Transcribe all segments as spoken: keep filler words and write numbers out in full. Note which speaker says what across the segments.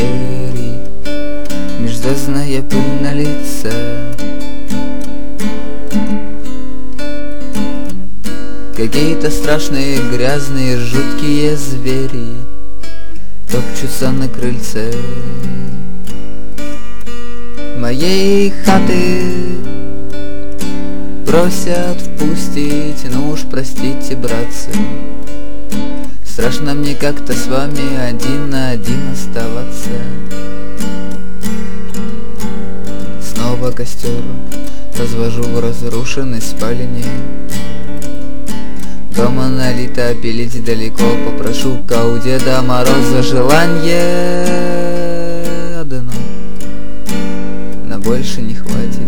Speaker 1: двери, межзвездная пыль на лице. Какие-то страшные, грязные, жуткие звери топчутся на крыльце моей хаты, просят впустить, ну уж простите, братцы, страшно мне как-то с вами один на один оставаться. Снова костер развожу в разрушенной спальне. Дома налито, пилить далеко, попрошу у Деда Мороза желание одно, но больше не хватит.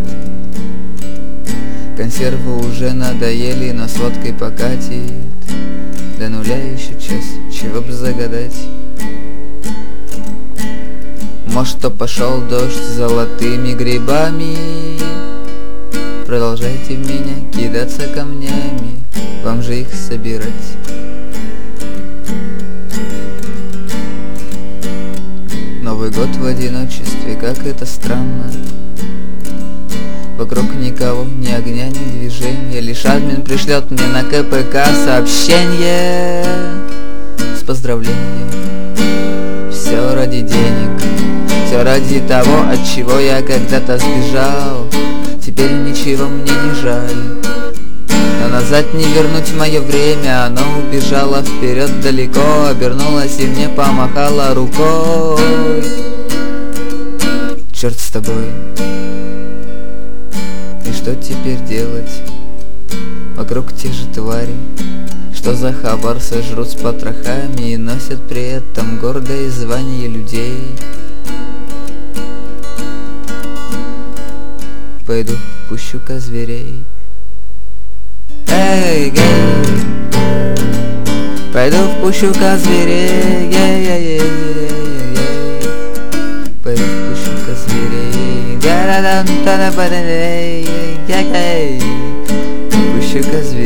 Speaker 1: Консервы уже надоели, но с водкой покатит. До нуля еще час, чего б загадать. Может, то пошел дождь с золотыми грибами. Продолжайте в меня кидаться камнями, вам же их собирать. Новый год в одиночестве, как это странно. Вокруг никого, ни огня, ни движения. Лишь админ пришлет мне на ка пэ ка сообщение с поздравлением. Все ради денег, все ради того, от чего я когда-то сбежал. Теперь ничего мне не жаль, но назад не вернуть мое время. Оно убежало вперед далеко, обернулось и мне помахало рукой. Черт с тобой. И что теперь делать? Вокруг те же твари, что за хабар сожрут с потрохами и носят при этом гордое звание людей. Пойду впущу-ка зверей. Эй, гей, пойду впущу-ка зверей. Ей-ей-ей-ей-ей. Пойду впущу-ка зверей. Га-да-дам-та-да-ба-да-дей. Ей-ей. Впущу-ка зверей.